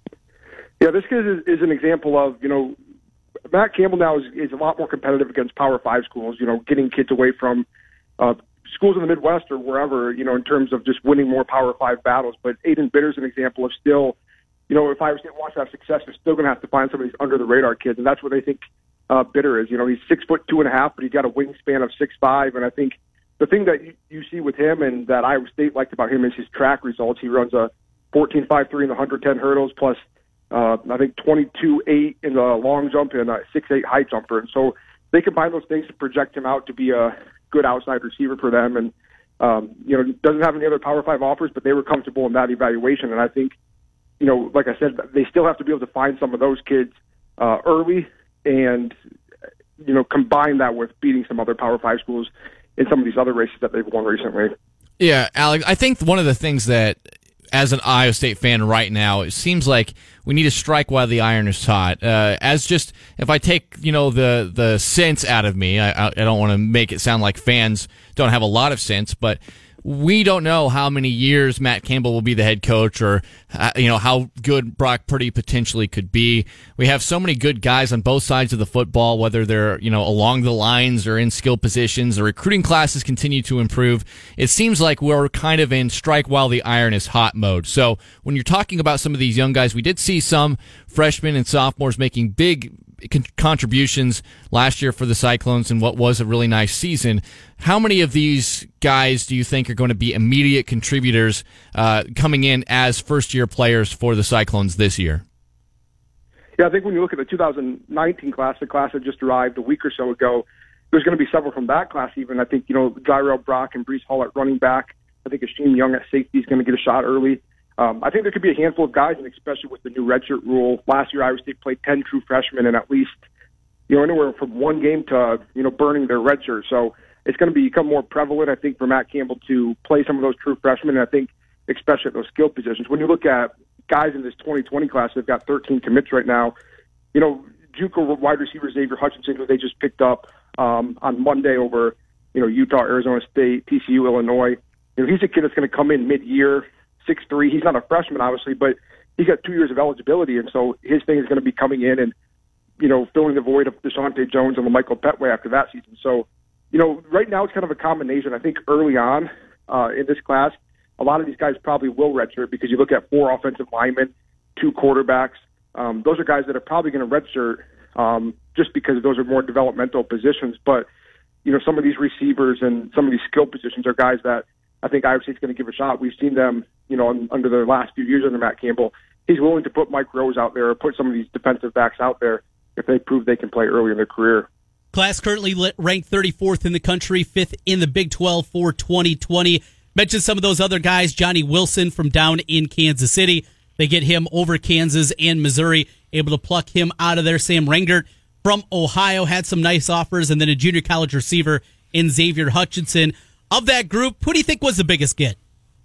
G: Yeah, this kid is, is an example of, you know, Matt Campbell now is, is a lot more competitive against Power Five schools, you know, getting kids away from uh, schools in the Midwest or wherever, you know, in terms of just winning more Power Five battles. But Aiden Bitter is an example of still, you know, if Iowa State wants to have success, they're still going to have to find some of these under-the-radar kids, and that's what they think uh, Bitter is. You know, he's six foot two and a half, but he's got a wingspan of six five, and I think the thing that you, you see with him and that Iowa State liked about him is his track results. He runs a fourteen five three in the one hundred ten hurdles, plus uh, I think twenty-two eight in the long jump and a six eight high jumper. And so they combine those things to project him out to be a good outside receiver for them. And, um, you know, doesn't have any other Power five offers, but they were comfortable in that evaluation. And I think, you know, like I said, they still have to be able to find some of those kids uh, early and, you know, combine that with beating some other Power five schools in some of these other races that they've won recently.
F: Yeah, Alex, I think one of the things that, as an Iowa State fan right now, it seems like we need to strike while the iron is hot. Uh, as just, if I take, you know, the, the sense out of me, I, I don't want to make it sound like fans don't have a lot of sense, but we don't know how many years Matt Campbell will be the head coach, or uh, you know, how good Brock Purdy potentially could be. We have so many good guys on both sides of the football, whether they're, you know, along the lines or in skill positions. The recruiting classes continue to improve. It seems like we're kind of in strike while the iron is hot mode. So when you're talking about some of these young guys, we did see some freshmen and sophomores making big contributions last year for the Cyclones in what was a really nice season. How many of these guys do you think are going to be immediate contributors uh, coming in as first-year players for the Cyclones this year?
G: Yeah, I think when you look at the two thousand nineteen class, the class that just arrived a week or so ago, there's going to be several from that class even. I think, you know, Jairell Brock and Brees Hall at running back. I think Asheem Young at safety is going to get a shot early. Um, I think there could be a handful of guys, and especially with the new redshirt rule. Last year, Iowa State played ten true freshmen, and at least, you know, anywhere from one game to, you know, burning their redshirt. So it's going to become more prevalent, I think, for Matt Campbell to play some of those true freshmen, and I think especially at those skill positions. When you look at guys in this twenty twenty class, they've got thirteen commits right now. You know, JUCO wide receiver Xavier Hutchinson, who they just picked up um, on Monday over, you know, Utah, Arizona State, T C U, Illinois. You know, he's a kid that's going to come in mid-year, six three. He's not a freshman, obviously, but he's got two years of eligibility, and so his thing is going to be coming in and, you know, filling the void of Deshaunte Jones and LaMichael Petway after that season. So, you know, right now it's kind of a combination. I think early on uh, in this class, a lot of these guys probably will redshirt because you look at four offensive linemen, two quarterbacks. Um, those are guys that are probably going to redshirt um, just because those are more developmental positions. But, you know, some of these receivers and some of these skill positions are guys that I think Iowa State's going to give a shot. We've seen them, you know, under the last few years under Matt Campbell. He's willing to put Mike Rose out there or put some of these defensive backs out there if they prove they can play early in their career.
B: Class currently ranked thirty-fourth in the country, fifth in the Big twelve for twenty twenty. Mentioned some of those other guys, Johnny Wilson from down in Kansas City. They get him over Kansas and Missouri, able to pluck him out of there. Sam Rengert from Ohio had some nice offers, and then a junior college receiver in Xavier Hutchinson. Of that group, who do you think was the biggest get?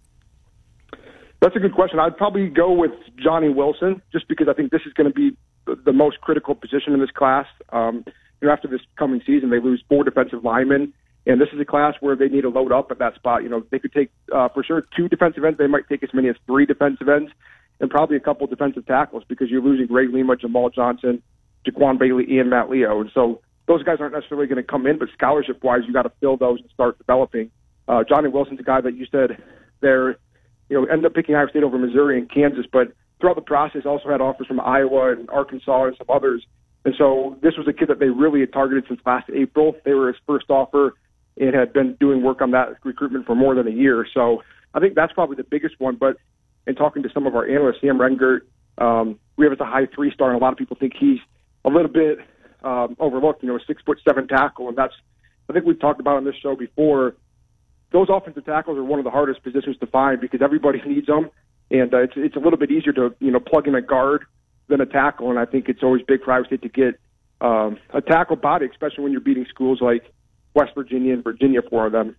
G: That's a good question. I'd probably go with Johnny Wilson, just because I think this is going to be the, the most critical position in this class. Um, you know, after this coming season, they lose four defensive linemen, and this is a class where they need to load up at that spot. You know, they could take, uh, for sure, two defensive ends. They might take as many as three defensive ends, and probably a couple defensive tackles, because you're losing Ray Lima, Jamal Johnson, Jaquan Bailey, and Matt Leo. And so those guys aren't necessarily going to come in, but scholarship-wise, you got to fill those and start developing. Uh, Johnny Wilson's a guy that you said they're, you know, end up picking Iowa State over Missouri and Kansas, but throughout the process also had offers from Iowa and Arkansas and some others. And so this was a kid that they really had targeted since last April. They were his first offer and had been doing work on that recruitment for more than a year. So I think that's probably the biggest one. But in talking to some of our analysts, Sam Rengert, um, we have as a high three-star, and a lot of people think he's a little bit um, overlooked, you know, a six-foot-seven tackle. And that's, I think we've talked about on this show before, those offensive tackles are one of the hardest positions to find because everybody needs them. And uh, it's it's a little bit easier to, you know, plug in a guard than a tackle. And I think it's always big for Iowa State to get um, a tackle body, especially when you're beating schools like West Virginia and Virginia for them.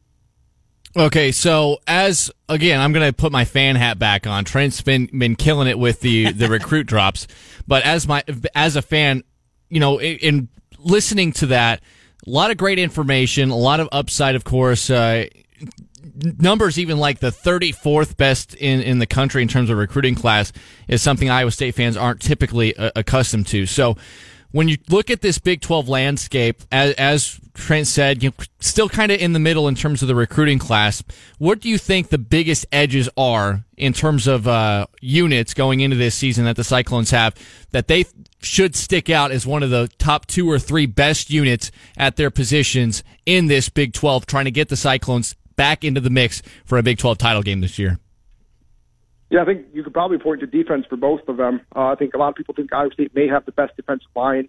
F: Okay, so as, again, I'm going to put my fan hat back on. Trent's been been killing it with the, the recruit drops. But as my as a fan, you know, in, in listening to that, a lot of great information, a lot of upside, of course. Uh, numbers even like the thirty-fourth best in, in the country in terms of recruiting class is something Iowa State fans aren't typically uh, accustomed to. So when you look at this Big twelve landscape, as, as Trent said, you're still kind of in the middle in terms of the recruiting class. What do you think the biggest edges are in terms of uh, units going into this season that the Cyclones have that they should stick out as one of the top two or three best units at their positions in this Big twelve, trying to get the Cyclones back into the mix for a Big twelve title game this year?
G: Yeah, I think you could probably point to defense for both of them. Uh, I think a lot of people think Iowa State may have the best defensive line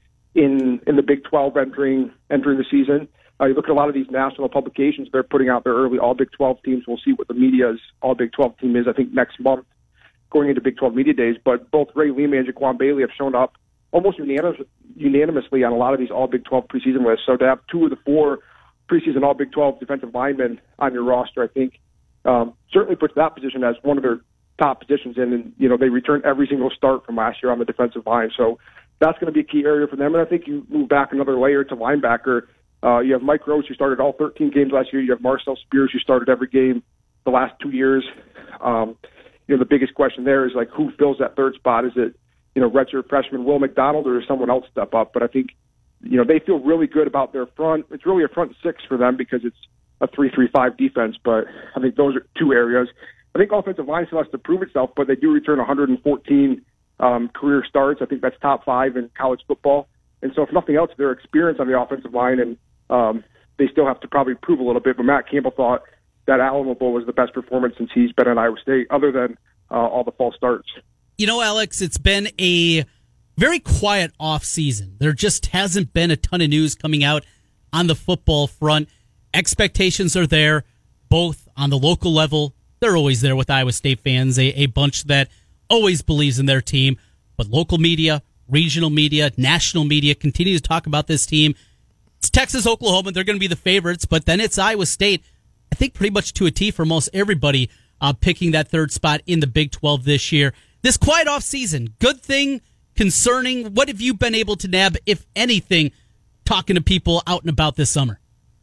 G: in in the Big twelve entering entering the season. Uh, you look at a lot of these national publications; they're putting out their early All Big twelve teams. We'll see what the media's All Big twelve team is, I think, next month, going into Big twelve media days. But both Ray Lima and Jaquan Bailey have shown up almost unanimous, unanimously on a lot of these All Big twelve preseason lists. So to have two of the four preseason All Big twelve defensive linemen on your roster, I think, um, certainly puts that position as one of their top positions in. And, you know, they returned every single start from last year on the defensive line. So that's going to be a key area for them. And I think you move back another layer to linebacker. Uh, you have Mike Rose, who started all thirteen games last year. You have Marcel Spears, who started every game the last two years. Um, you know, the biggest question there is, like, who fills that third spot? Is it, you know, redshirt freshman Will McDonald, or does someone else step up? But I think, you know, they feel really good about their front. It's really a front six for them because it's a three three five defense. But I think those are two areas. I think offensive line still has to prove itself, but they do return one hundred fourteen um, career starts. I think that's top five in college football. And so if nothing else, their experience on the offensive line, and um, they still have to probably prove a little bit. But Matt Campbell thought that Alamo Bowl was the best performance since he's been at Iowa State, other than uh, all the false starts.
B: You know, Alex, it's been a very quiet off season. There just hasn't been a ton of news coming out on the football front. Expectations are there, both on the local level. They're always there with Iowa State fans, a, a bunch that always believes in their team. But local media, regional media, national media continue to talk about this team. It's Texas, Oklahoma. They're going to be the favorites, but then it's Iowa State. I think pretty much to a T for most everybody uh, picking that third spot in the Big twelve this year. This quiet off season, good thing, concerning? What have you been able to nab, if anything, talking to people out and about this summer?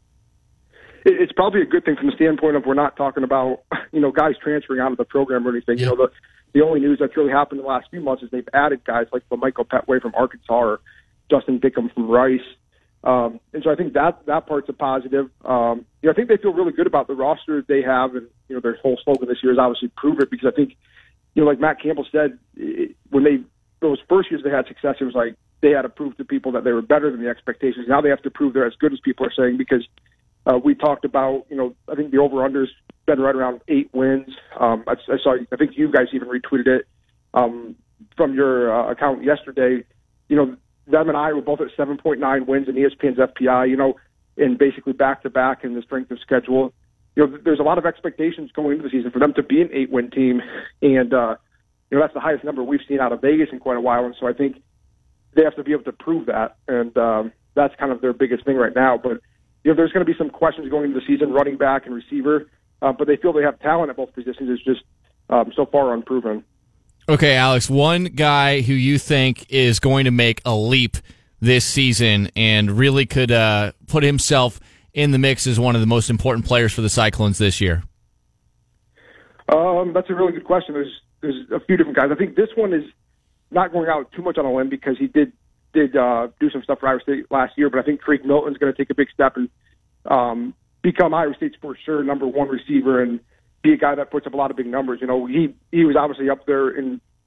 G: It's probably a good thing from the standpoint of we're not talking about, you know, guys transferring out of the program or anything. Yeah. You know, the the only news that's really happened in the last few months is they've added guys like Michael Petway from Arkansas or Justin Dickham from Rice. Um, and so I think that that part's a positive. Um, you know, I think they feel really good about the roster they have, and, you know, their whole slogan this year is obviously prove it, because I think, you know, like Matt Campbell said, it, when they those first years they had success, it was like they had to prove to people that they were better than the expectations. Now they have to prove they're as good as people are saying, because uh, we talked about, you know, I think the over-under's been right around eight wins. Um, I, I saw, I think you guys even retweeted it um, from your uh, account yesterday. You know, them and I were both at seven point nine wins in E S P N's F P I, you know, and basically back-to-back in the strength of schedule. You know, there's a lot of expectations going into the season for them to be an eight-win team, and, uh, you know, that's the highest number we've seen out of Vegas in quite a while, and so I think they have to be able to prove that, and um, that's kind of their biggest thing right now. But, you know, there's going to be some questions going into the season, running back and receiver, uh, but they feel they have talent at both positions. It's just um, so far unproven.
F: Okay, Alex, one guy who you think is going to make a leap this season and really could uh, put himself in the mix as one of the most important players for the Cyclones this year?
G: Um, that's a really good question. There's there's a few different guys. I think this one is not going out too much on a limb, because he did did uh, do some stuff for Iowa State last year, but I think Creek Milton's going to take a big step and um, become Iowa State's for sure number one receiver and be a guy that puts up a lot of big numbers. You know, he he was obviously up there in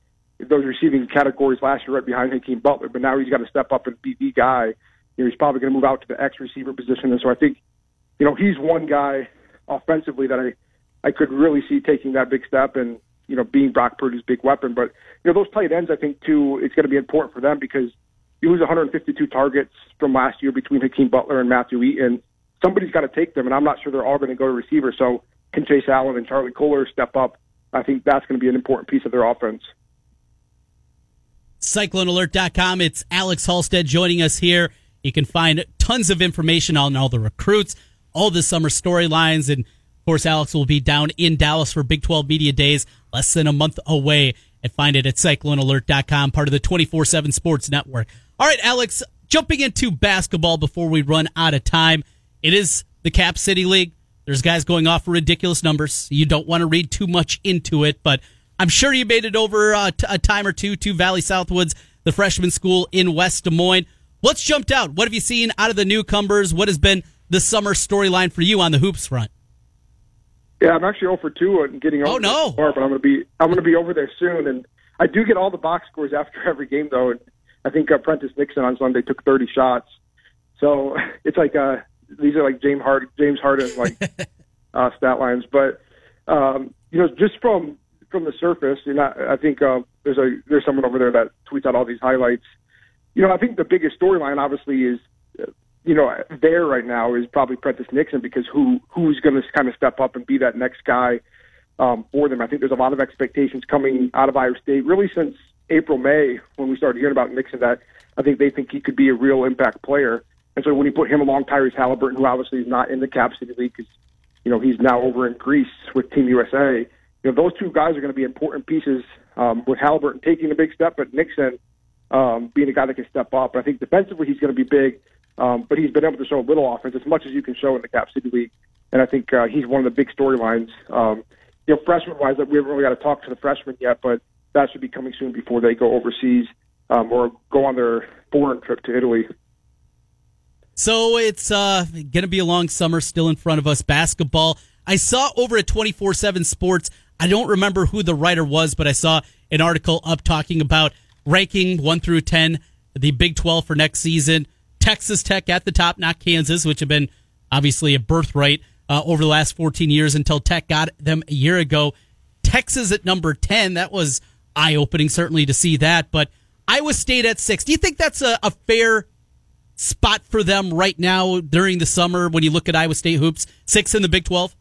G: those receiving categories last year right behind Hakeem Butler, but now he's got to step up and be the guy. You know, he's probably going to move out to the X receiver position, and so I think, you know, he's one guy offensively that I, I could really see taking that big step and, you know, being Brock Purdy's big weapon. But, you know, those tight ends, I think, too, it's going to be important for them because you lose one hundred fifty-two targets from last year between Hakeem Butler and Matthew Eaton. Somebody's got to take them, and I'm not sure they're all going to go to receiver. So can Chase Allen and Charlie Kolar step up? I think that's going to be an important piece of their offense.
B: Cyclone Alert dot com. It's Alex Halstead joining us here. You can find tons of information on all the recruits, all the summer storylines, and of course, Alex will be down in Dallas for Big twelve Media Days, less than a month away. And find it at Cyclone Alert dot com, part of the twenty-four seven Sports Network. All right, Alex, jumping into basketball before we run out of time. It is the Cap City League. There's guys going off for ridiculous numbers. You don't want to read too much into it, but I'm sure you made it over uh, t- a time or two to Valley Southwoods, the freshman school in West Des Moines. What's jumped out? What have you seen out of the newcomers? What has been the summer storyline for you on the hoops front?
G: Yeah, I'm actually zero for two and getting over
B: oh, no.
G: there, but I'm going to be I'm going to be over there soon. And I do get all the box scores after every game, though. And I think uh, Prentice Nixon on Sunday took thirty shots. So it's like uh, these are like James Harden, James Harden like uh, stat lines. But um, you know, just from from the surface, you know, I think uh, there's a there's someone over there that tweets out all these highlights. You know, I think the biggest storyline, obviously, is. Uh, you know, there right now is probably Prentice Nixon because who who's going to kind of step up and be that next guy um, for them. I think there's a lot of expectations coming out of Iowa State, really since April, May, when we started hearing about Nixon, that I think they think he could be a real impact player. And so when you put him along Tyrese Halliburton, who obviously is not in the Cap City League because, you know, he's now over in Greece with Team U S A, you know, those two guys are going to be important pieces um, with Halliburton taking a big step, but Nixon um, being a guy that can step up. I think defensively he's going to be big. Um, but he's been able to show a little offense, as much as you can show in the Cap City League. And I think uh, he's one of the big storylines. Um, you know, freshman-wise, we haven't really got to talk to the freshmen yet, but that should be coming soon before they go overseas um, or go on their foreign trip to Italy.
B: So it's uh, going to be a long summer still in front of us. Basketball. I saw over at twenty-four seven Sports, I don't remember who the writer was, but I saw an article up talking about ranking one through ten, the Big twelve for next season. Texas Tech at the top, not Kansas, which have been obviously a birthright uh, over the last fourteen years until Tech got them a year ago. Texas at number ten, that was eye-opening certainly to see that, but Iowa State at six. Do you think that's a, a fair spot for them right now during the summer when you look at Iowa State hoops? Six in the Big twelve?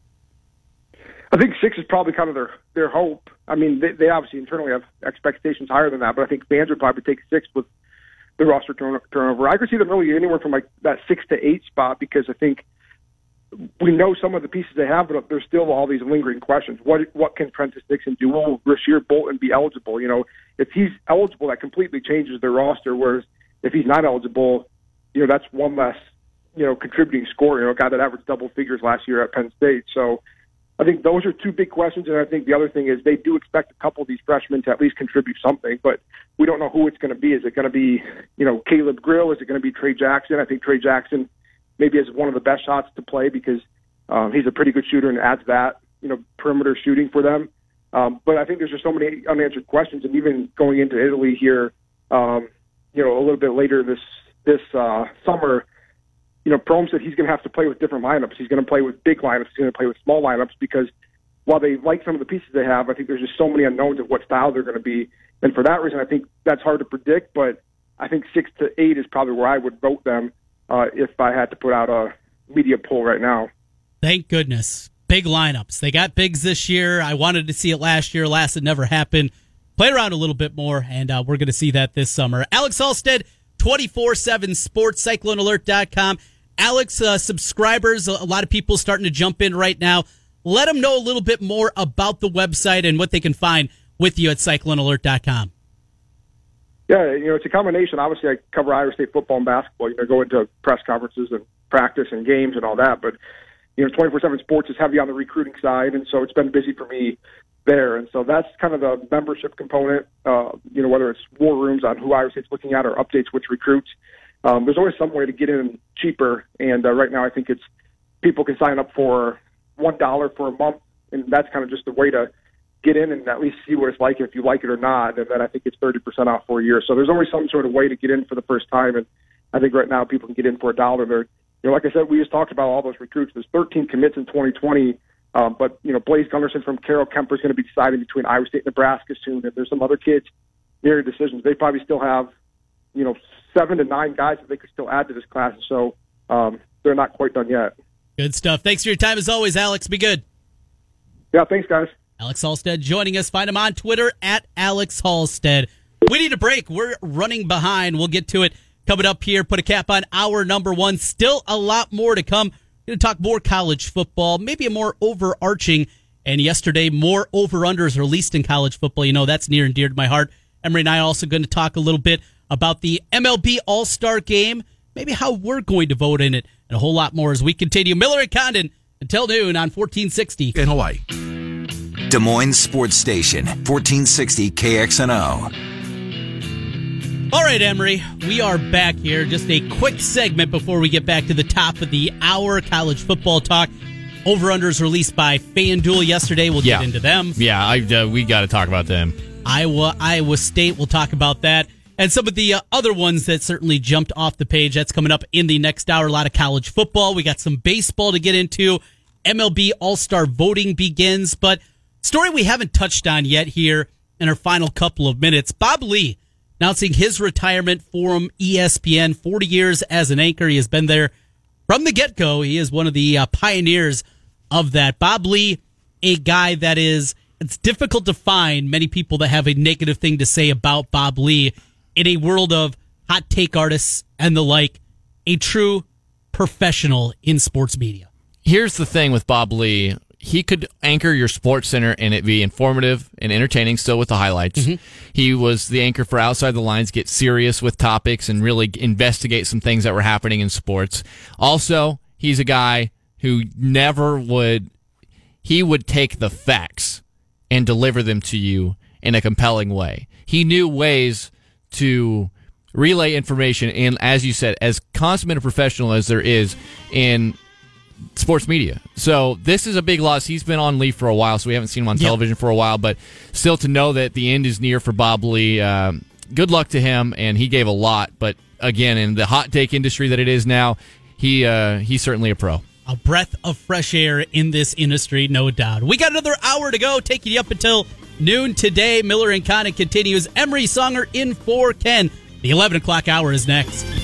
G: I think six is probably kind of their, their hope. I mean, they, they obviously internally have expectations higher than that, but I think fans would probably take six with the roster turnover. I could see them really anywhere from like that six to eight spot because I think we know some of the pieces they have, but there's still all these lingering questions. What what can Prentice Nixon do? Will Rasheer Bolton be eligible? You know, if he's eligible, that completely changes their roster. Whereas if he's not eligible, you know, that's one less, you know, contributing scorer. You know, a guy that averaged double figures last year at Penn State. So I think those are two big questions. And I think the other thing is they do expect a couple of these freshmen to at least contribute something, but we don't know who it's going to be. Is it going to be, you know, Caleb Grill? Is it going to be Trey Jackson? I think Trey Jackson maybe has one of the best shots to play because um, he's a pretty good shooter and adds that, you know, perimeter shooting for them. Um, but I think there's just so many unanswered questions. And even going into Italy here, um, you know, a little bit later this, this uh, summer, you know, Prohm said he's going to have to play with different lineups. He's going to play with big lineups. He's going to play with small lineups because while they like some of the pieces they have, I think there's just so many unknowns of what style they're going to be. And for that reason, I think that's hard to predict, but I think six to eight is probably where I would vote them uh, if I had to put out a media poll right now. Thank goodness. Big lineups. They got bigs this year. I wanted to see it last year. Last, it never happened. Play around a little bit more, and uh, we're going to see that this summer. Alex Halstead, twenty-four seven Sports, Cyclone Alert dot com. Alex, uh, subscribers, a lot of people starting to jump in right now. Let them know a little bit more about the website and what they can find with you at Cyclone Alert dot com. Yeah, you know, it's a combination. Obviously, I cover Iowa State football and basketball. You know, go into press conferences and practice and games and all that. But, you know, twenty-four seven Sports is heavy on the recruiting side, and so it's been busy for me there. And so that's kind of the membership component, uh, you know, whether it's war rooms on who Iowa State's looking at or updates with recruits. Um, there's always some way to get in cheaper, and uh, right now I think it's people can sign up for one dollar for a month, and that's kind of just a way to get in and at least see what it's like if you like it or not, and then I think it's thirty percent off for a year. So there's always some sort of way to get in for the first time, and I think right now people can get in for a dollar. There, you know, like I said, we just talked about all those recruits. There's thirteen commits in twenty twenty, um, but you know, Blaze Gunderson from Carroll Kemper is going to be deciding between Iowa State and Nebraska soon, and there's some other kids near decisions. They probably still have, you know, seven to nine guys that they could still add to this class. So um, they're not quite done yet.
B: Good stuff. Thanks for your time as always, Alex. Be good.
G: Yeah, thanks, guys.
B: Alex Halstead joining us. Find him on Twitter at Alex Halstead. We need a break. We're running behind. We'll get to it coming up here. Put a cap on hour number one. Still a lot more to come. Going to talk more college football, maybe a more overarching, and yesterday more over-unders released in college football. You know, that's near and dear to my heart. Emery and I are also going to talk a little bit about the M L B All-Star Game, maybe how we're going to vote in it, and a whole lot more as we continue. Miller and Condon until noon on fourteen sixty.
A: In Hawaii. Des Moines Sports Station, fourteen sixty K X N O.
B: All right, Emery, we are back here. Just a quick segment before we get back to the top of the hour. College football talk. Over-unders released by FanDuel yesterday. We'll
F: yeah.
B: get into them.
F: Yeah, I, uh, we got to talk about them.
B: Iowa, Iowa State, we'll talk about that. And some of the uh, other ones that certainly jumped off the page. That's coming up in the next hour. A lot of college football. We got some baseball to get into. M L B All-Star voting begins. But story we haven't touched on yet here in our final couple of minutes. Bob Lee announcing his retirement from E S P N. forty years as an anchor. He has been there from the get-go. He is one of the uh, pioneers of that. Bob Lee, a guy that is, it's difficult to find many people that have a negative thing to say about Bob Lee in a world of hot take artists and the like, a true professional in sports media.
F: Here's the thing with Bob Lee. He could anchor your Sports Center and it be informative and entertaining still with the highlights. Mm-hmm. He was the anchor for Outside the Lines, get serious with topics and really investigate some things that were happening in sports. Also, he's a guy who never would, he would take the facts and deliver them to you in a compelling way. He knew ways to relay information, and as you said, as consummate a professional as there is in sports media. So this is a big loss. He's been on leave for a while, so we haven't seen him on yep. television for a while, but still to know that the end is near for Bob Lee, uh, good luck to him, and he gave a lot. But again, in the hot take industry that it is now, he uh, he's certainly a pro.
B: A breath of fresh air in this industry, no doubt. We got another hour to go, taking you up until noon today. Miller and Condon continues. Emery Songer in for Ken. The eleven o'clock hour is next.